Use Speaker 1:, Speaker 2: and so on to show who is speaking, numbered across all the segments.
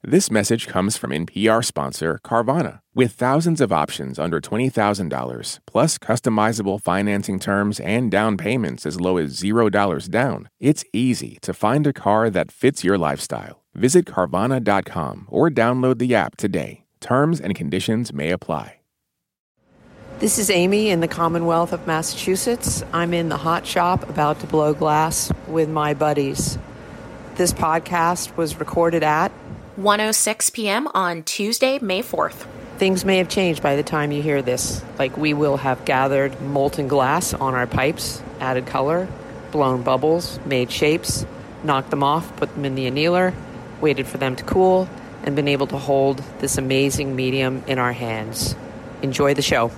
Speaker 1: This message comes from NPR sponsor Carvana. With thousands of options under $20,000, plus customizable financing terms and down payments as low as $0 down, it's easy to find a car that fits your lifestyle. Visit Carvana.com or download the app today. Terms and conditions may apply.
Speaker 2: This is Amy in the Commonwealth of Massachusetts. I'm in the hot shop about to blow glass with my buddies. This podcast was recorded at
Speaker 3: 1:06 p.m. on Tuesday, May 4th.
Speaker 2: Things may have changed by the time you hear this. Like, we will have gathered molten glass on our pipes, added color, blown bubbles, made shapes, knocked them off, put them in the annealer, waited for them to cool, and been able to hold this amazing medium in our hands. Enjoy the show.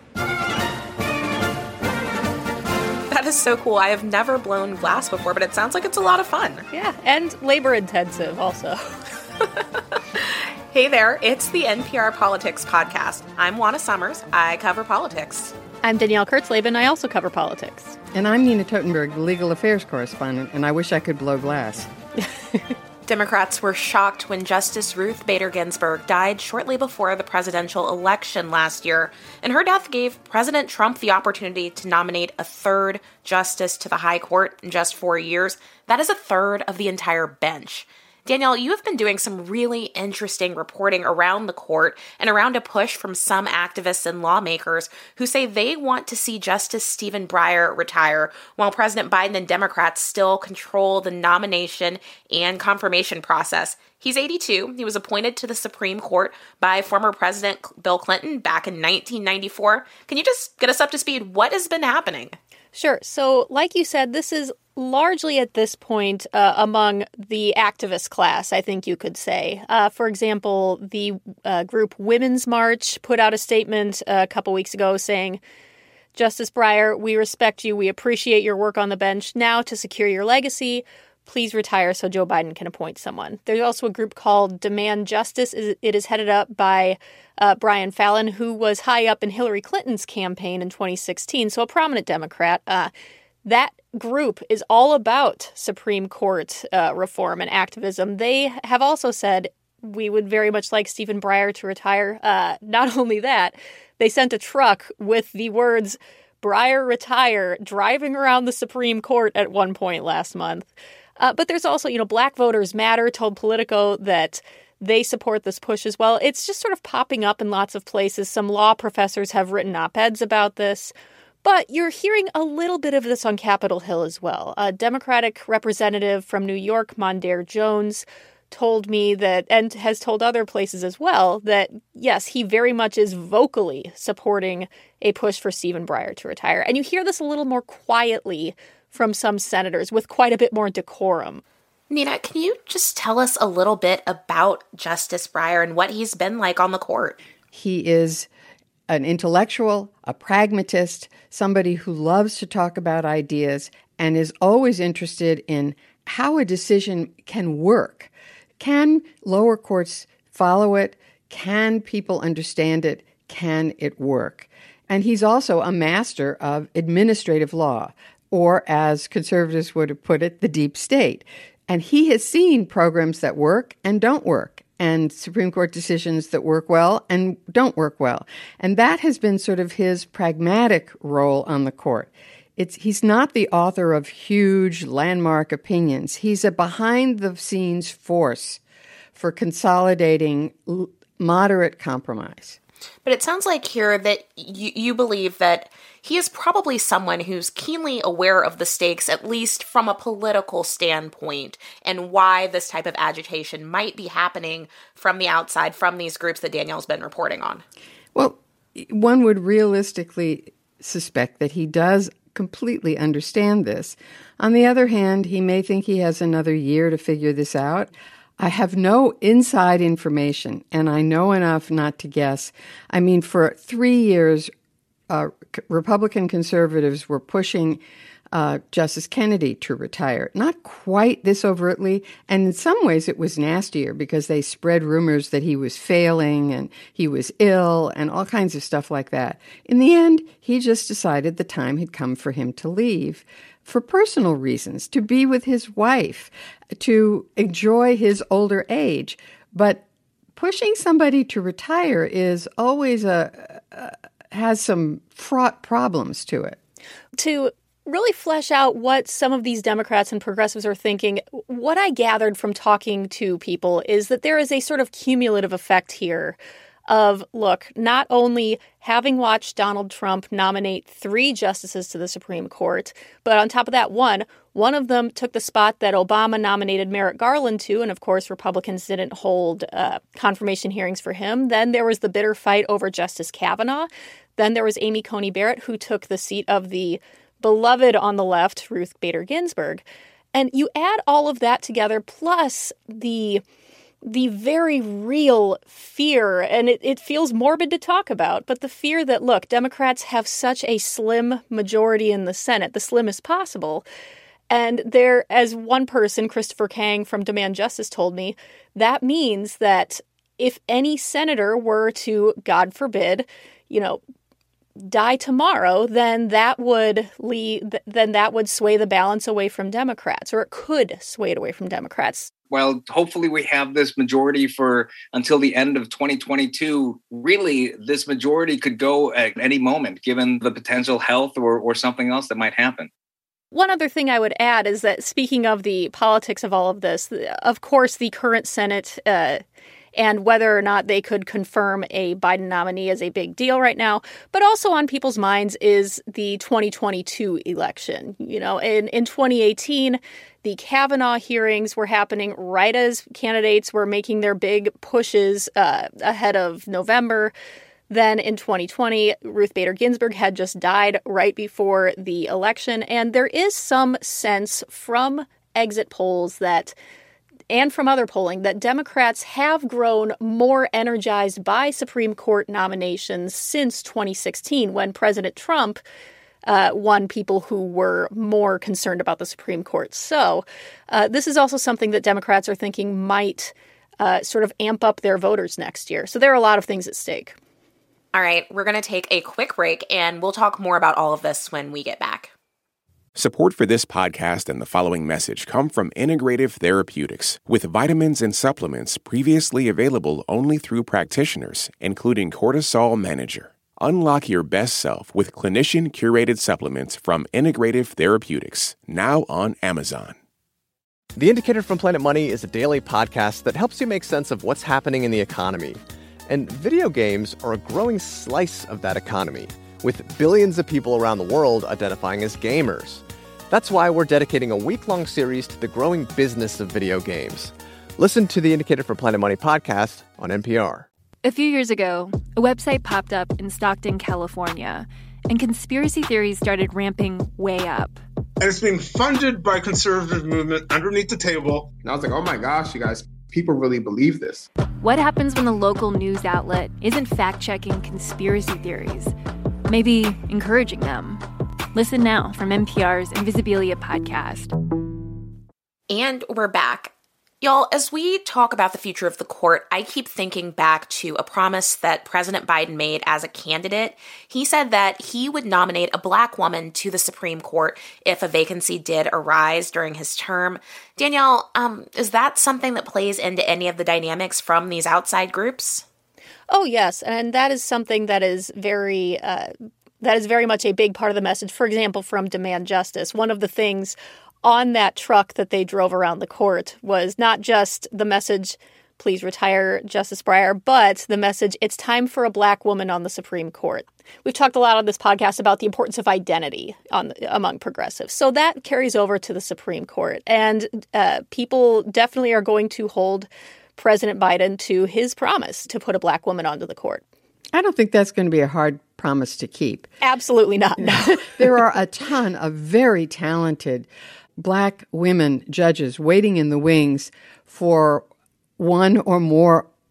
Speaker 3: That is so cool. I have never blown glass before, but it sounds like it's a lot of fun.
Speaker 4: Yeah, and labor intensive also.
Speaker 3: Hey there, it's the NPR Politics Podcast. I'm Juana Summers. I cover politics.
Speaker 4: I'm Danielle Kurtzleben. I also cover politics.
Speaker 5: And I'm Nina Totenberg, the legal affairs correspondent, and I wish I could blow glass.
Speaker 3: Democrats were shocked when Justice Ruth Bader Ginsburg died shortly before the presidential election last year, and her death gave President Trump the opportunity to nominate a third justice to the high court in just 4 years. That is a third of the entire bench. Danielle, you have been doing some really interesting reporting around the court and around a push from some activists and lawmakers who say they want to see Justice Stephen Breyer retire, while President Biden and Democrats still control the nomination and confirmation process. He's 82. He was appointed to the Supreme Court by former President Bill Clinton back in 1994. Can you just get us up to speed? What has been happening?
Speaker 4: Sure. So, like you said, this is largely at this point among the activist class, I think you could say. For example, the group Women's March put out a statement a couple weeks ago saying, Justice Breyer, we respect you. We appreciate your work on the bench. Now, to secure your legacy, please retire so Joe Biden can appoint someone. There's also a group called Demand Justice. It is headed up by Brian Fallon, who was high up in Hillary Clinton's campaign in 2016, so a prominent Democrat. That group is all about Supreme Court reform and activism. They have also said, we would very much like Stephen Breyer to retire. Not only that, they sent a truck with the words, Breyer retire, driving around the Supreme Court at one point last month. But there's also, Black Voters Matter told Politico that they support this push as well. It's just sort of popping up in lots of places. Some law professors have written op-eds about this. But you're hearing a little bit of this on Capitol Hill as well. A Democratic representative from New York, Mondaire Jones, told me that, and has told other places as well, that yes, he very much is vocally supporting a push for Stephen Breyer to retire. And you hear this a little more quietly from some senators with quite a bit more decorum.
Speaker 3: Nina, can you just tell us a little bit about Justice Breyer and what he's been like on the court?
Speaker 5: He is an intellectual, a pragmatist, somebody who loves to talk about ideas and is always interested in how a decision can work. Can lower courts follow it? Can people understand it? Can it work? And he's also a master of administrative law, or as conservatives would have put it, the deep state. And he has seen programs that work and don't work, and Supreme Court decisions that work well and don't work well. And that has been sort of his pragmatic role on the court. He's not the author of huge landmark opinions. He's a behind-the-scenes force for consolidating moderate compromise.
Speaker 3: But it sounds like here that you believe that he is probably someone who's keenly aware of the stakes, at least from a political standpoint, and why this type of agitation might be happening from the outside, from these groups that Danielle's been reporting on.
Speaker 5: Well, one would realistically suspect that he does completely understand this. On the other hand, he may think he has another year to figure this out. I have no inside information, and I know enough not to guess. I mean, for 3 years, Republican conservatives were pushing Justice Kennedy to retire. Not quite this overtly, and in some ways it was nastier because they spread rumors that he was failing and he was ill and all kinds of stuff like that. In the end, he just decided the time had come for him to leave for personal reasons, to be with his wife, to enjoy his older age. But pushing somebody to retire is always has some fraught problems to it.
Speaker 4: To really flesh out what some of these Democrats and progressives are thinking, what I gathered from talking to people is that there is a sort of cumulative effect here of, look, not only having watched Donald Trump nominate 3 justices to the Supreme Court, but on top of that, one of them took the spot that Obama nominated Merrick Garland to, and of course, Republicans didn't hold confirmation hearings for him. Then there was the bitter fight over Justice Kavanaugh. Then there was Amy Coney Barrett, who took the seat of the beloved on the left, Ruth Bader Ginsburg. And you add all of that together, plus the very real fear, and it feels morbid to talk about, but the fear that, look, Democrats have such a slim majority in the Senate, the slimmest possible. And there, as one person, Christopher Kang from Demand Justice, told me, that means that if any senator were to, God forbid, die tomorrow, then that would sway the balance away from Democrats, or it could sway it away from Democrats.
Speaker 6: Well, hopefully we have this majority for until the end of 2022. Really, this majority could go at any moment, given the potential health or something else that might happen.
Speaker 4: One other thing I would add is that, speaking of the politics of all of this, of course, the current Senate and whether or not they could confirm a Biden nominee is a big deal right now. But also on people's minds is the 2022 election. In 2018, the Kavanaugh hearings were happening right as candidates were making their big pushes ahead of November. Then in 2020, Ruth Bader Ginsburg had just died right before the election. And there is some sense from exit polls and from other polling that Democrats have grown more energized by Supreme Court nominations since 2016, when President Trump won people who were more concerned about the Supreme Court. So this is also something that Democrats are thinking might sort of amp up their voters next year. So there are a lot of things at stake.
Speaker 3: All right, we're going to take a quick break, and we'll talk more about all of this when we get back.
Speaker 1: Support for this podcast and the following message come from Integrative Therapeutics, with vitamins and supplements previously available only through practitioners, including Cortisol Manager. Unlock your best self with clinician-curated supplements from Integrative Therapeutics, now on Amazon.
Speaker 7: The Indicator from Planet Money is a daily podcast that helps you make sense of what's happening in the economy. And video games are a growing slice of that economy, with billions of people around the world identifying as gamers. That's why we're dedicating a week-long series to the growing business of video games. Listen to the Indicator from Planet Money podcast on NPR.
Speaker 8: A few years ago, a website popped up in Stockton, California, and conspiracy theories started ramping way up.
Speaker 9: And it's being funded by conservative movement underneath the table.
Speaker 10: And I was like, oh my gosh, you guys, people really believe this.
Speaker 8: What happens when the local news outlet isn't fact-checking conspiracy theories? Maybe encouraging them. Listen now from NPR's Invisibilia podcast.
Speaker 3: And we're back. Y'all, as we talk about the future of the court, I keep thinking back to a promise that President Biden made as a candidate. He said that he would nominate a Black woman to the Supreme Court if a vacancy did arise during his term. Danielle, is that something that plays into any of the dynamics from these outside groups?
Speaker 4: Oh, yes. And that is something that is very much a big part of the message. For example, from Demand Justice, one of the things on that truck that they drove around the court was not just the message, please retire Justice Breyer, but the message, it's time for a Black woman on the Supreme Court. We've talked a lot on this podcast about the importance of identity among progressives. So that carries over to the Supreme Court. And people definitely are going to hold President Biden to his promise to put a Black woman onto the court.
Speaker 5: I don't think that's going to be a hard promise to keep.
Speaker 4: Absolutely not. No.
Speaker 5: There are a ton of very talented Black women judges waiting in the wings for one or more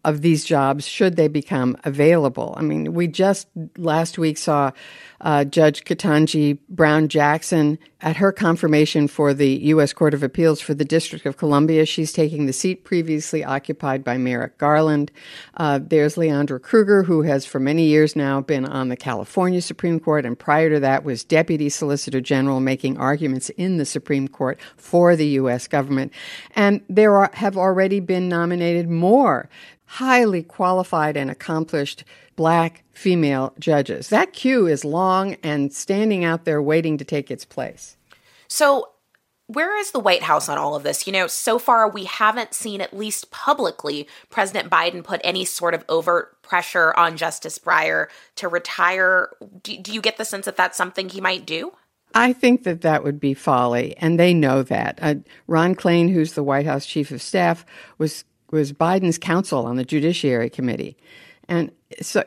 Speaker 5: of these jobs should they become available. I mean, we just last week saw Judge Ketanji Brown Jackson at her confirmation for the U.S. Court of Appeals for the District of Columbia. She's taking the seat previously occupied by Merrick Garland. There's Leandra Kruger, who has for many years now been on the California Supreme Court, and prior to that was Deputy Solicitor General making arguments in the Supreme Court for the U.S. government. And there have already been nominated more highly qualified and accomplished Black female judges. That queue is long and standing out there waiting to take its place.
Speaker 3: So where is the White House on all of this? You know, so far we haven't seen, at least publicly, President Biden put any sort of overt pressure on Justice Breyer to retire. Do you get the sense that that's something he might do?
Speaker 5: I think that would be folly, and they know that. Ron Klain, who's the White House chief of staff, was Biden's counsel on the Judiciary Committee. And so,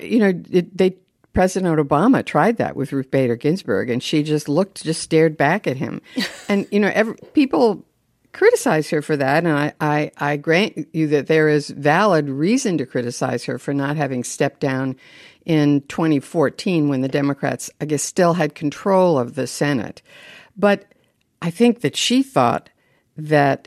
Speaker 5: President Obama tried that with Ruth Bader Ginsburg, and she just stared back at him. And, people criticize her for that, and I grant you that there is valid reason to criticize her for not having stepped down in 2014 when the Democrats, I guess, still had control of the Senate. But I think that she thought that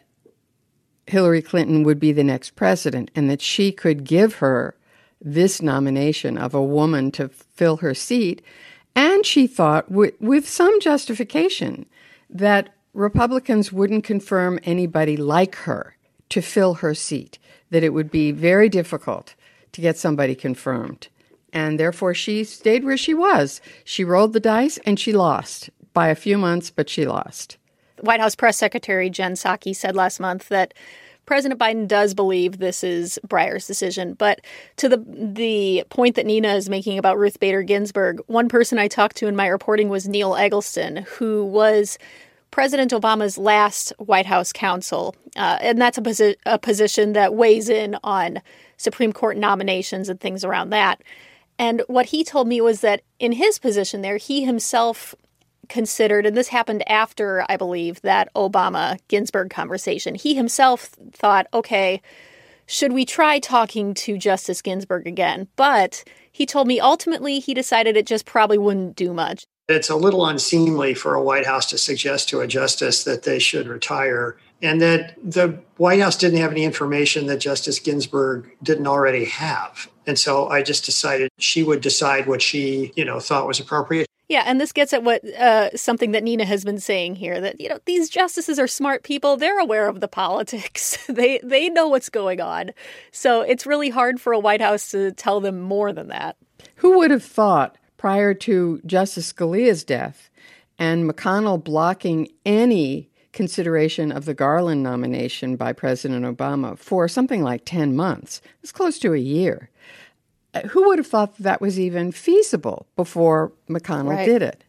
Speaker 5: Hillary Clinton would be the next president and that she could give her this nomination of a woman to fill her seat. And she thought, with some justification, that Republicans wouldn't confirm anybody like her to fill her seat, that it would be very difficult to get somebody confirmed. And therefore, she stayed where she was. She rolled the dice and she lost by a few months, but she lost.
Speaker 4: White House Press Secretary Jen Psaki said last month that President Biden does believe this is Breyer's decision. But to the point that Nina is making about Ruth Bader Ginsburg, one person I talked to in my reporting was Neil Eggleston, who was President Obama's last White House counsel. And that's a position that weighs in on Supreme Court nominations and things around that. And what he told me was that in his position there, he himself considered, and this happened after, I believe, that Obama-Ginsburg conversation, he himself thought, okay, should we try talking to Justice Ginsburg again? But he told me ultimately he decided it just probably wouldn't do much.
Speaker 11: It's a little unseemly for a White House to suggest to a justice that they should retire, and that the White House didn't have any information that Justice Ginsburg didn't already have. And so I just decided she would decide what she, thought was appropriate.
Speaker 4: Yeah, and this gets at what something that Nina has been saying here, that, these justices are smart people. They're aware of the politics. They know what's going on. So it's really hard for a White House to tell them more than that.
Speaker 5: Who would have thought prior to Justice Scalia's death and McConnell blocking any consideration of the Garland nomination by President Obama for something like 10 months? It's close to a year. Who would have thought that was even feasible before McConnell did it?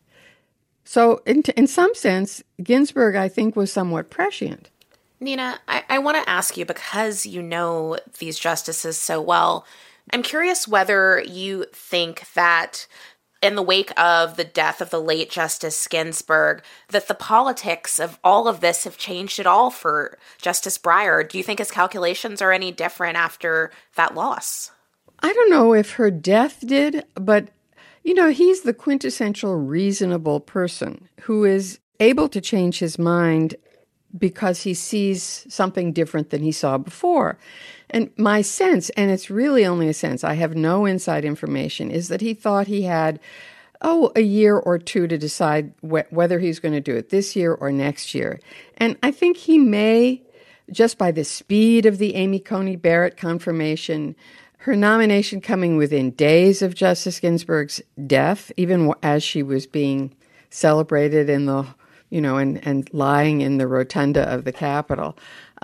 Speaker 5: So in some sense, Ginsburg, I think, was somewhat prescient.
Speaker 3: Nina, I want to ask you, because you know these justices so well, I'm curious whether you think that in the wake of the death of the late Justice Ginsburg, that the politics of all of this have changed at all for Justice Breyer. Do you think his calculations are any different after that loss?
Speaker 5: I don't know if her death did, but, he's the quintessential reasonable person who is able to change his mind because he sees something different than he saw before. And my sense, and it's really only a sense, I have no inside information, is that he thought he had, a year or two to decide whether he's going to do it this year or next year. And I think he may, just by the speed of the Amy Coney Barrett confirmation, her nomination coming within days of Justice Ginsburg's death, even as she was being celebrated in the, and lying in the rotunda of the Capitol.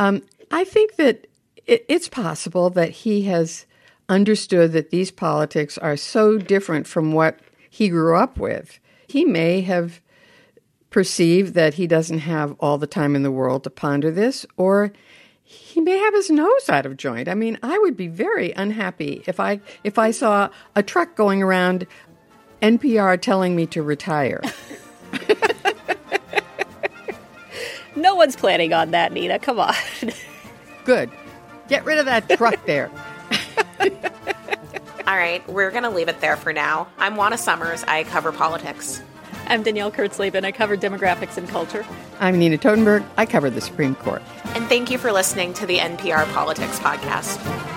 Speaker 5: I think that it's possible that he has understood that these politics are so different from what he grew up with. He may have perceived that he doesn't have all the time in the world to ponder this, or he may have his nose out of joint. I mean, I would be very unhappy if I saw a truck going around NPR telling me to retire.
Speaker 4: No one's planning on that, Nina. Come on.
Speaker 5: Good. Get rid of that truck there.
Speaker 3: All right, we're going to leave it there for now. I'm Juana Summers. I cover politics.
Speaker 4: I'm Danielle Kurtzleben. I cover demographics and culture.
Speaker 5: I'm Nina Totenberg. I cover the Supreme Court.
Speaker 3: And thank you for listening to the NPR Politics Podcast.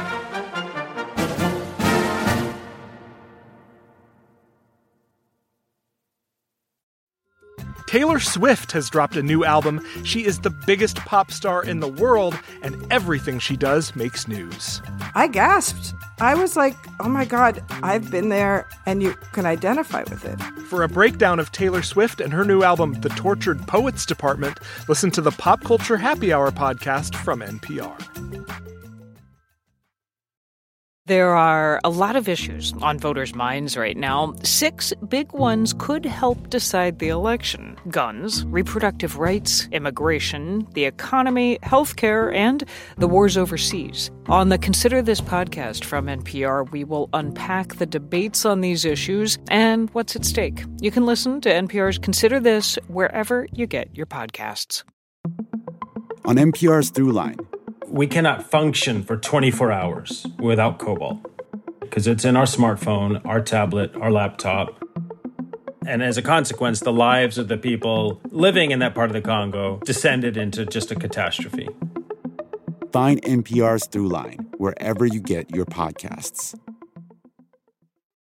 Speaker 12: Taylor Swift has dropped a new album. She is the biggest pop star in the world, and everything she does makes news.
Speaker 13: I gasped. I was like, oh my God, I've been there, and you can identify with it.
Speaker 12: For a breakdown of Taylor Swift and her new album, The Tortured Poets Department, listen to the Pop Culture Happy Hour podcast from NPR.
Speaker 14: There are a lot of issues on voters' minds right now. 6 big ones could help decide the election: guns, reproductive rights, immigration, the economy, healthcare, and the wars overseas. On the Consider This podcast from NPR, we will unpack the debates on these issues and what's at stake. You can listen to NPR's Consider This wherever you get your podcasts.
Speaker 15: On NPR's Throughline,
Speaker 16: we cannot function for 24 hours without cobalt because it's in our smartphone, our tablet, our laptop. And as a consequence, the lives of the people living in that part of the Congo descended into just a catastrophe.
Speaker 15: Find NPR's Throughline wherever you get your podcasts.